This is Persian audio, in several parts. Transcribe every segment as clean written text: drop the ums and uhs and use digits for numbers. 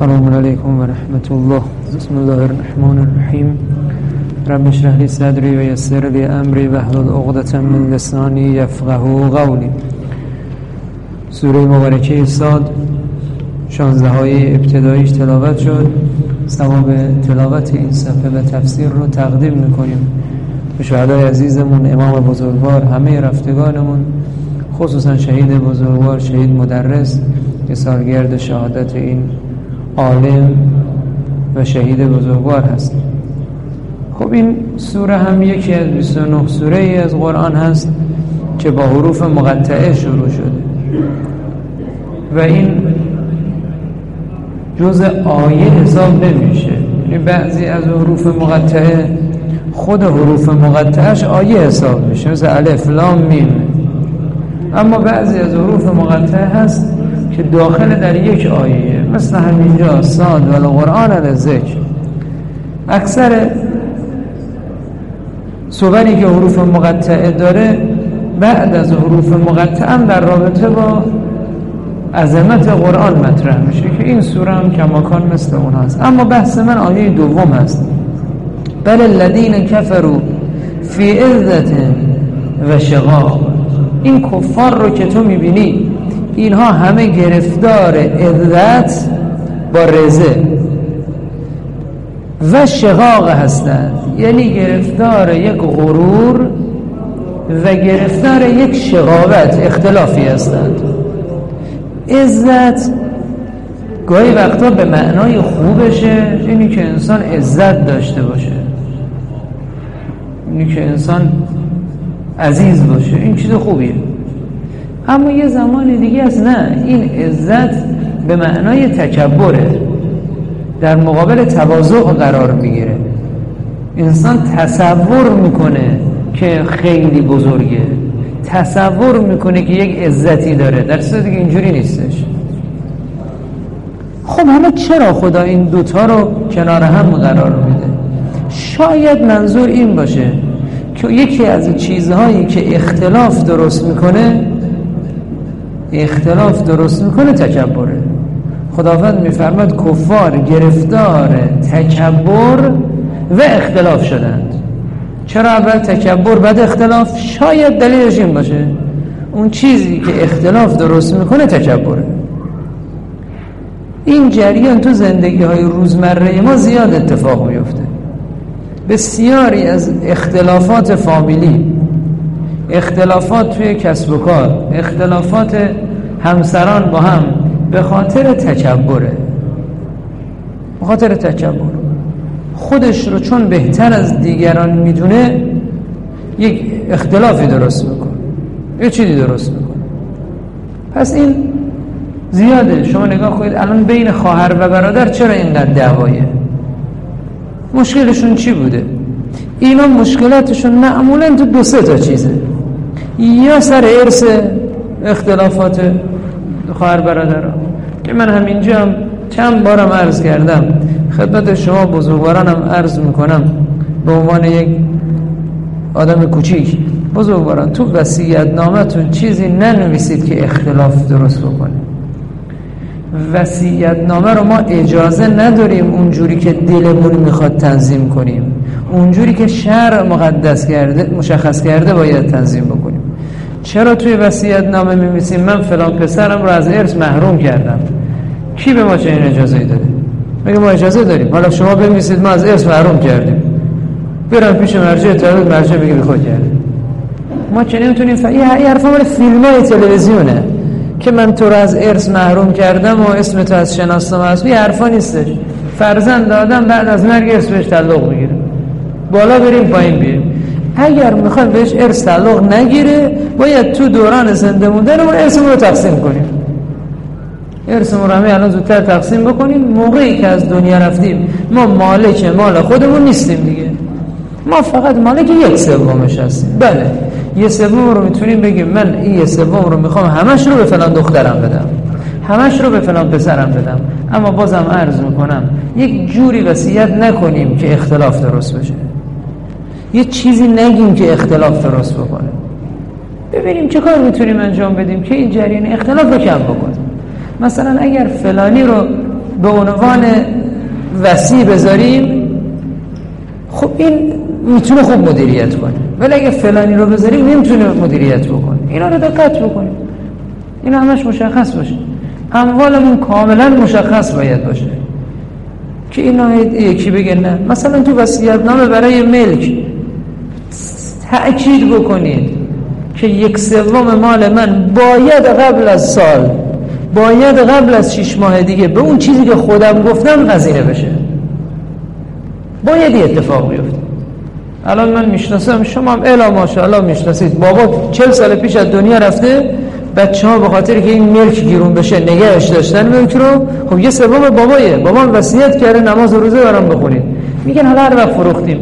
السلام علیکم و رحمت الله. بسم الله الرحمن الرحیم. رب اشرح لی صدری و یسر لی امری واحلل عقدة من لسانی یفقهوا قولی. سوره مبارکه صاد 16 های ابتداییش تلاوت شد. ثواب تلاوت این صفحه و تفسیر رو تقدیم میکنیم به شهدای عزیزمون، امام بزرگوار، همه رفتگانمون، خصوصا شهید بزرگوار، شهید مدرس که سالگرد شهادت این عالم و شهید بزرگوار هست. خب این سوره هم یکی از 29 سوره ای از قرآن هست که با حروف مقطعه شروع شده و این جزء آیه حساب نمیشه. یعنی بعضی از حروف مقطعه خود حروف مقطعش آیه حساب میشه، مثل الف لام میم. اما بعضی از حروف مقطعه هست که داخل در یک آیه، مثل همینجا صاد و القرآن الذکر. اکثر صوری که حروف مقطعه داره بعد از حروف مقطعه هم در رابطه با عظمت قرآن مطرح میشه که این سوره هم کماکان مثل اون هست. اما بحث من آیه دوم هست. بل الذین کفروا فی عزة و شقاق. این کفار رو که تو میبینی اینها همه گرفتار عزت با رزه و شقاق هستند، یعنی گرفتار یک غرور و گرفتار یک شقاوت، اختلافی هستند. عزت گاهی وقتا به معنای خوبشه، اینی که انسان عزت داشته باشه، اینی که انسان عزیز باشه، این چیز خوبیه. اما یه زمان دیگه است نه، این عزت به معنای تکبره، در مقابل تواضع قرار میگیره. انسان تصور میکنه که خیلی بزرگه، تصور میکنه که یک عزتی داره، در صورتی که اینجوری نیستش. خب همه چرا خدا این دوتا رو کنار هم قرار میده؟ شاید منظور این باشه که یکی از چیزهایی که اختلاف درست میکنه تکبره. خداوند میفرماد کفار گرفتار تکبر و اختلاف شدند. چرا اول تکبر بعد اختلاف؟ شاید دلیلش این باشه اون چیزی که اختلاف درست میکنه تکبره. این جریان تو زندگی های روزمره ما زیاد اتفاق میفته. بسیاری از اختلافات فامیلی، اختلافات توی کسب و کار، اختلافات همسران با هم به خاطر تکبره. به خاطر تکبر خودش رو چون بهتر از دیگران میدونه یک اختلافی درست میکنه، یه چیزی درست میکنه. پس این زیاده. شما نگاه کنید الان بین خواهر و برادر چرا اینقدر دعوایه؟ مشکلشون چی بوده؟ اینا مشکلاتشون معمولا تو دو سه تا چیزه. یا سر ارث، اختلافات خواهر برادر که من همینجا هم چند بارم عرض کردم خدمت شما بزرگوارانم عرض میکنم به عنوان یک آدم کوچیک. بزرگواران تو وصیت نامتون چیزی ننویسید که اختلاف درست بکنه. وصیت نامه رو ما اجازه نداریم اونجوری که دلمون میخواد تنظیم کنیم، اونجوری که شرع مقدس کرده مشخص کرده باید تنظیم بکنیم. چرا توی وصیت نامه می‌نویسیم من فلان پسرم رو از ارث محروم کردم؟ کی به ما چنین اجازه‌ای داده؟ میگه ما اجازه داریم. حالا شما بنویسید ما از ارث محروم کردیم، برام پیش مرجع تولید، مرجع بگه بی خود کرد. ما چه نمیتونیم این حرفا مال فیلم‌های تلویزیونه که من تو رو از ارث محروم کردم و اسم تو از شناسنامه هست. این حرفا نیستش. فرزند آدم بعد از مرگ ارث بهش تعلق میگیره، بالا بریم پایین بیایم. اگر میخوایم بهش ارث تعلق نگیره باید تو دوران زنده موندنمون ارثمون رو تقسیم کنیم. ارثمون رو همه الان زودتر تقسیم بکنیم. موقعی که از دنیا رفتیم ما مالک مال خودمون نیستیم دیگه، ما فقط مالک 1/3 هستیم. بله 1/3 رو میتونیم بگیم من این 1/3 رو میخوام همش رو به فلان دخترم بدم، همش رو به فلان پسرم بدم. اما بازم عرض میکنم یک جوری وصیت نکنیم که اختلاف درست بشه، یه چیزی نگیم که اختلاف درست بکنه. ببینیم چه کار میتونیم انجام بدیم که این جریان اختلاف رو کم بکنیم. مثلا اگر فلانی رو به عنوان وصی بذاریم، خب این میتونه خوب مدیریت کنه، ولی اگه فلانی رو بذاریم نمیتونه مدیریت بکنه. اینا رو دقت بکنیم، اینا همش مشخص باشه. اموالمون کاملا مشخص باید باشه که اینا یکی بگه نه. مثلا تو وصیت‌نامه برای ملک تأکید بکنید که 1/3 مال من باید قبل از 6 ماه دیگه به اون چیزی که خودم گفتم هزینه بشه. باید اتفاق بیفته. الان من میشناسم، شما هم الا ماشاءالله میشناسید، بابا 40 سال پیش از دنیا رفته، بچه‌ها به خاطر که این ملک گیرون بشه نگهش داشتن ملک رو. خب 1/3 بابایه، بابام وصیت کرده نماز و روزه برام بخونید، میگن حالا هر وقت فروختیم.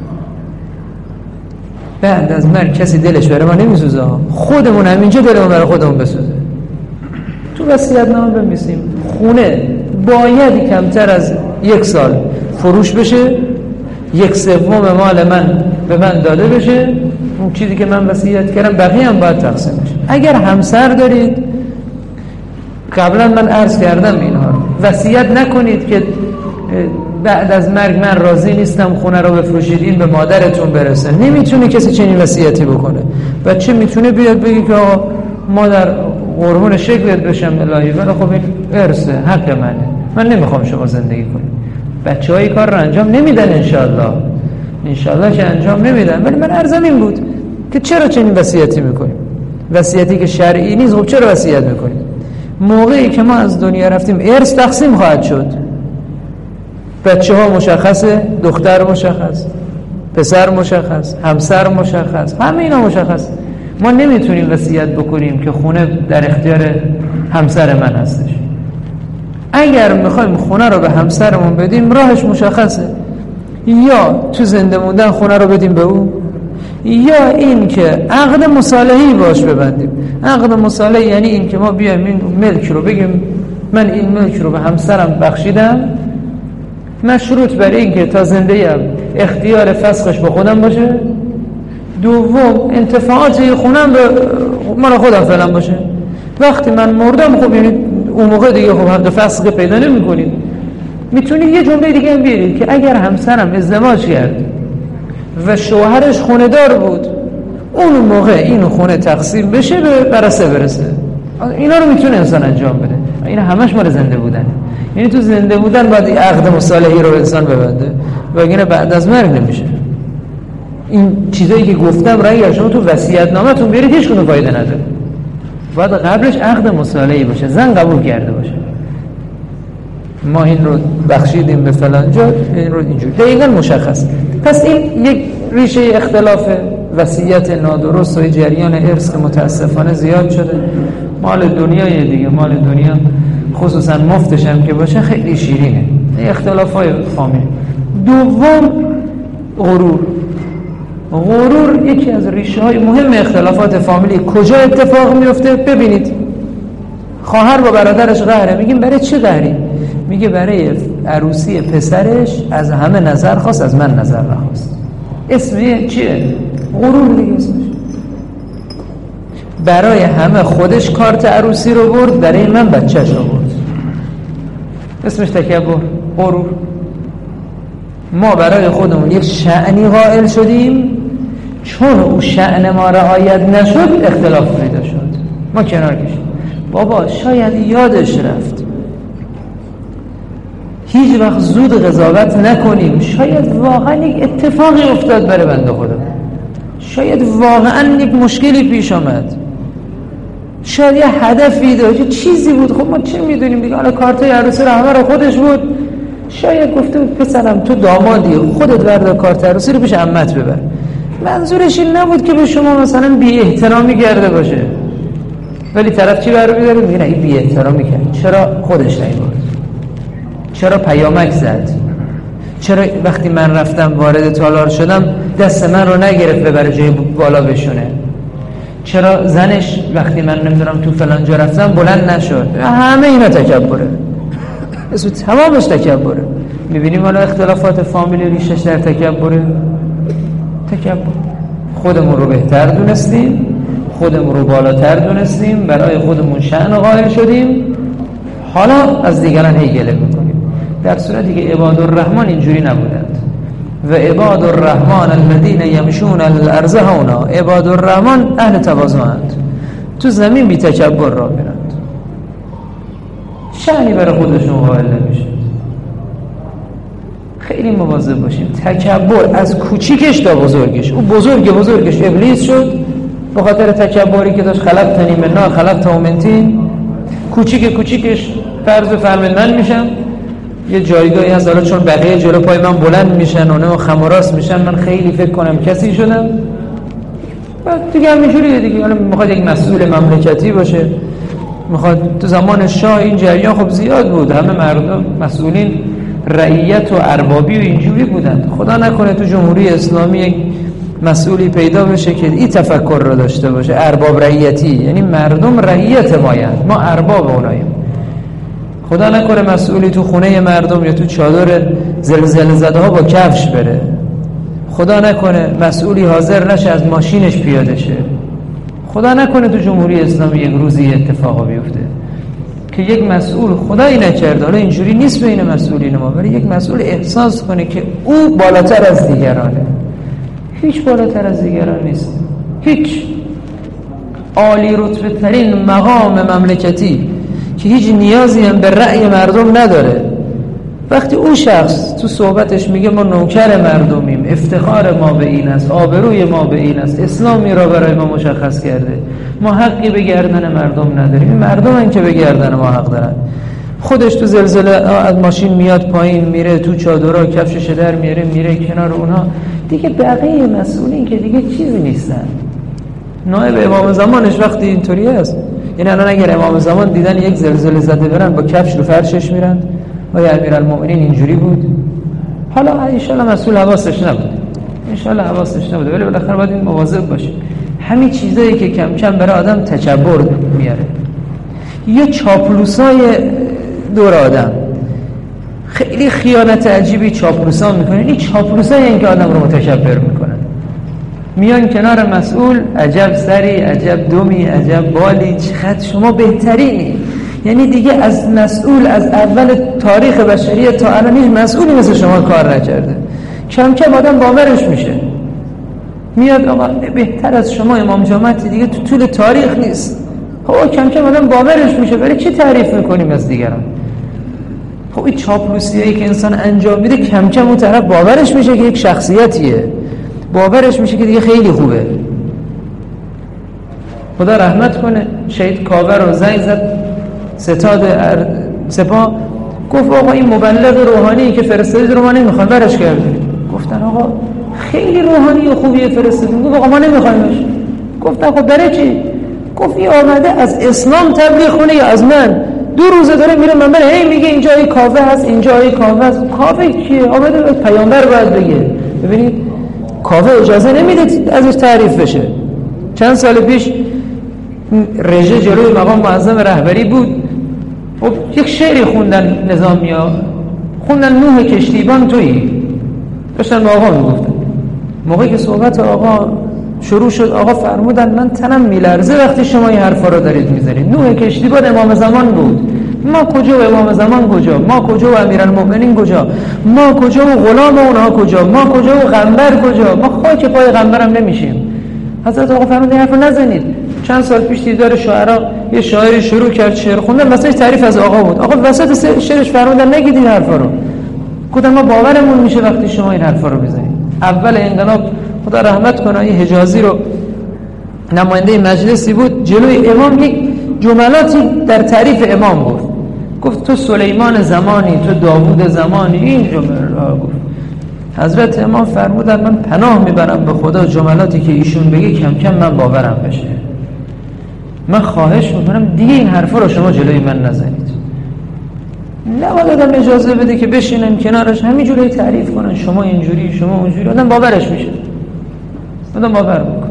بعد از مرگ کسی دلش برای ما نمیسوزه، خودمون همینجا دلمون برای خودمون بسوزه. تو وصیت‌نامه بنویسیم خونه باید کمتر از 1 سال فروش بشه، 1/3 مال من به من داده بشه، اون چیزی که من وصیت کردم بقیه هم باید تقسیم بشه. اگر همسر دارید، قبلا من عرض کردم اینها رو، وصیت نکنید که بعد از مرگ من راضی نیستم خونه رو بفروشید این به مادرتون برسه. نمیتونه کسی چنین وصیتی بکنه. بچه میتونه بیاد بگه که آقا مادر قربون شکلت بشم الهی، ولی خب این ارثه، حق منه، من نمیخوام شما زندگی کنید. بچه‌های کار رو انجام نمیدن، انشالله که انجام نمیدن. ولی من عرضم این بود که چرا چنین وصیتی میکنیم؟ وصیتی که شرعی نیست، خب چرا وصیت میکنیم؟ موقعی که ما از دنیا رفتیم ارث تقسیم خواهد شد. بچه‌ها مشخصه، دختر مشخص، پسر مشخص، همسر مشخص، همه اینا مشخص. ما نمیتونیم وصیت بکنیم که خونه در اختیار همسر من هستش. اگر میخوایم خونه رو به همسرمون بدیم راهش مشخصه، یا تو زنده موندن خونه رو بدیم به او، یا این که عقد مصالحه‌ای باش ببندیم. عقد مصالحه یعنی این که ما بیایم این ملک رو بگیم من این ملک رو به همسرم بخشیدم، مشروط بر این که تا زنده‌ام اختیار فسخش به خودم باشه، دوم انتفاعات خونم به مال خودم فعلا باشه. وقتی من مردم خب یعنی اون موقع دیگه خب حق فسخ پیدا نمی‌کنید. میتونید یه جمله دیگه هم بیارید که اگر همسرم ازدواج کرد و شوهرش خونه دار بود، اون موقع این خونه تقسیم بشه به ورثه برسه. اینا رو میتونه انسان انجام بده. این همش مال زنده بودن. یعنی تو زنده بودن باید عقد مصالحه‌ای رو انسان ببنده، وگرنه بعد از مرگ نمیشه. این چیزایی که گفتم را اگر شما تو وصیت‌نامه‌تون بیارید هیچ کدوم فایده نداره. باید قبلش عقد مصالحه‌ای باشه، زن قبول کرده باشه. ما این رو بخشیدیم به فلان جا، این رو اینجوری دقیقاً مشخص. پس این یک ریشه اختلاف وصیت نادرست و جریان ارث که متاسفانه زیاد شده. مال دنیای دیگه، مال دنیا خصوصا مفتش هم که باشه خیلی شیرینه. اختلافای فامیل. دوم غرور یکی از ریشه های مهم اختلافات فامیلی. کجا اتفاق میفته؟ ببینید خواهر با برادرش قهره، میگیم برای چه قهری؟ میگه برای عروسی پسرش از همه نظر خواست، از من نظر نخواست. اسم چیه؟ غرور دیگه اسمش. برای همه خودش کارت عروسی رو برد، برای من بچه‌ش رو برد. اسمش تکبر، غرور. ما برای خودمون یک شأنی قائل شدیم، چون اون شأن ما رعایت نشد اختلاف پیدا شد، ما کنار کشیم. بابا شاید یادش رفت، هیچ وقت زود قضاوت نکنیم. شاید واقعا یک اتفاقی افتاد برای بنده خدا، شاید واقعا یک مشکلی پیش آمد، شاید یه هدفی داشت، چیزی بود. خب ما چه میدونیم دیگه؟ حالا کارتای عروسی رو همه رو خودش بود. شاید گفته بود پسرم تو دامادی، خودت بردار کارت عروسی رو پیش عمت ببر. منظورش این نبود که به شما مثلا بی احترامی کرده باشه، ولی طرف چی برمی‌داره؟ میگه نه این بی احترامی کرد. چرا خودش نیورد؟ چرا پیامک زد؟ چرا وقتی من رفتم وارد تالار شدم دست من رو نگرفت ببره جای بالا بشونه؟ چرا زنش وقتی من نمیدونم تو فلان جا رفتم بلند نشد؟ همه اینا تکبره، اسم تمامش تکبره. میبینیم حالا اختلافات فامیلی ریشش در تکبره. تکبر. خودمون رو بهتر دونستیم، خودمون رو بالاتر دونستیم، برای خودمون شأن قائل شدیم، حالا از دیگران هی گله میکنیم. در صورتی که عباد الرحمن اینجوری نبودند. و عباد الرحمن الذین یمشون الارض هونا، عباد الرحمن اهل تواضعند، تو زمین بی تکبر راه میرند، شأنی برای خودشون قائل نمیشه. خیلی مواظب باشیم. تکبر از کوچیکش تا بزرگش، او بزرگش ابلیس شد به خاطر تکبری که داشت. خلقتنی من نار خلقته من طین. کوچیکش فرض فرمایید من میشم، یه جایگاهی هست حالا چون بقیه جلو پای من بلند میشن و خم و راست میشن، من خیلی فکر کنم کسی شدم. بعد دیگه همینجوریه دیگه. حالا میخواد یک مسئول مملکتی باشه، میخواد. تو زمان شاه این جریان خب زیاد بود، همه مردم مسئولین رعیت و اربابی و اینجوری بودند. خدا نکنه تو جمهوری اسلامی یک مسئولی پیدا بشه که این تفکر رو داشته باشه، ارباب رعیتی، یعنی مردم رعیت مایند، ما ارباب اوناییم. خدا نکنه مسئولی تو خونه مردم یا تو چادر زلزله زده ها با کفش بره. خدا نکنه مسئولی حاضر نشه از ماشینش پیاده شه. خدا نکنه تو جمهوری اسلامی یک روزی اتفاقا بیفته که یک مسئول خدایی نکرده، حالا اینجوری نیست بین مسئولین ما، ولی یک مسئول احساس کنه که او بالاتر از دیگرانه. هیچ بالاتر از دیگران نیست، هیچ. عالی رتبه ترین مقام مملکتی که هیچ نیازی هم به رأی مردم نداره، وقتی اون شخص تو صحبتش میگه ما نوکر مردمیم، افتخار ما به این است، آبروی ما به این است، اسلامی را برای ما مشخص کرده، ما حقی به گردن مردم نداریم، مردم این که به گردن ما حق دارن. خودش تو زلزله از ماشین میاد پایین، میره تو چادرها کفشش در میره کنار اونها. دیگه بقیه مسئولین که دیگه چیزی نیستن. نایب امام زمانش وقتی اینطوری است، یعنی الان اگر امام زمان دیدن یک زلزله زده برن با کفش رو فرشش میرن، آیا امیرالمومنین اینجوری بود؟ حالا انشالله مسئول حواسش نبوده، ولی بالاخره باید این مواظب باشه. همین چیزایی که کم کم برای آدم تکبر میاره. یه چاپلوسای دور آدم خیلی خیانت عجیبی چاپلوسا میکنن. این چاپلوسای این که آدم رو متکبر میکنن، میان کنار مسئول، عجب سری، عجب دومی، عجب بالی، چقدر شما بهترینی. یعنی دیگه از مسئول از اول تاریخ بشریت تا الان هیچ مسئولی مثل شما کار نکرده. کم کم آدم باورش میشه، میاد آقا بهتر از شما امام جماعتی دیگه تو طول تاریخ نیست. خب کم کم آدم باورش میشه، برای چی تعریف میکنیم از دیگران؟ خب این چاپلوسیایی که انسان انجام میده کم کم اون طرف باورش میشه که یک شخصیتیه، باورش میشه که دیگه خیلی خوبه. خدا رحمت کنه، شهید کاوه رو زنگ زد ستاد سپاه، گفت آقا این مبلغ روحانی که فرستادید رو ما نمیخوایم، برش کردیم. گفتن آقا خیلی روحانی و خوبیه فرستادید. گفت آقا ما نمیخوایمش. گفتن خب برای چی؟ گفت این آمده از اسلام تبلیغ کنه یا از من؟ 2 روزه داره میره منبر هی میگه اینجا ای کاوه هست، اینجا ای کاوه هست. کاوه کیه؟ آمده پیامبر باید بگه. ببینید کاوه اجازه نمیده ازش تعریف بشه. چند سال پیش رژه جلوی مقام معظم رهبری بود، خب یک شعری خوندن نظامیا، خوندن نوح کشتیبان تویی، داشتن به آقا میگفتن. موقعی که صحبت آقا شروع شد، آقا فرمودن من تنم میلرزه وقتی شما این حرفا رو دارید میزنید. نوح کشتیبان امام زمان بود، ما کجا و امام زمان کجا، ما کجا و امیرالمومنین کجا، ما کجا و غلام اونها کجا، ما کجا و غنبر کجا، ما خاک پای غنبرم نمیشیم. حضرت آقا فرمودن این حرفو نزنید. چند سال پیش دیدار شاعرها یه شاعری شروع کرد شعر خوندن، واسه تعریف از آقا بود. آقا وسط شعرش فرمودن نگید این حرفا رو. گفتم ما باورمون میشه وقتی شما این حرفا رو بزنید. اول انقلاب خدا رحمت کنه این حجازی رو نماینده مجلسی بود، جلوی امام یک جملاتی در تعریف امام گفت تو سلیمان زمانی، تو داوود زمانی. این جمله گفت. حضرت امام فرمودن من پناه میبرم به خدا جملاتی که ایشون بگه کم کم من باورم بشه. من خواهش میکنم دیگه این حرفا رو شما جلوی من نزنید. نباید آدم اجازه بده که بشینن کنارش همینجوری تعریف کنن شما اینجوری شما اونجوری، آدم باورش میشه، آدم باور میکنه.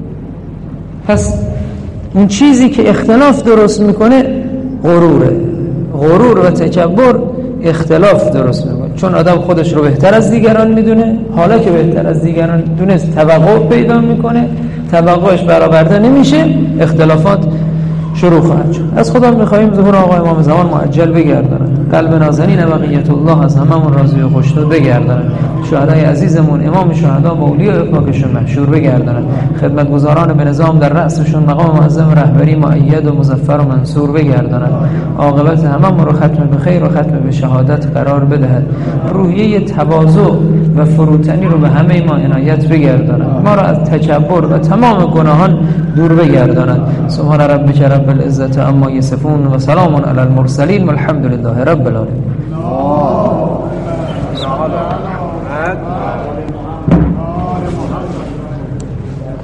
پس اون چیزی که اختلاف درست میکنه غروره. غرور و تکبر اختلاف درست میکنه، چون آدم خودش رو بهتر از دیگران میدونه، حالا که بهتر از دیگران دونست توقع پیدا میکنه، توقعش برآورده نمیشه، اختلافات شروع خواهد شد. از خدا میخواییم ظهور آقا امام زمان معجل بگردانه. قلب نازنین بقیت الله از هممون راضی و خوشنود بگرداند. شهدای عزیزمون امام شهدا و اولیاء پاکشون محشور بگرداند. خدمتگزاران به نظام در رأسشون مقام معظم رهبری مؤید و مظفر و منصور بگرداند. عاقبت هممون رو ختم به خیر و ختم به شهادت قرار بدهد. روحیه تواضع و فروتنی رو به همه ما عنایت بگرداند. ما را از تکبر و تمام گناهان دور بگرداند. سبحان ربک رب العزة عما یصفون و سلام علی المرسلین والحمد لله رب العالمین.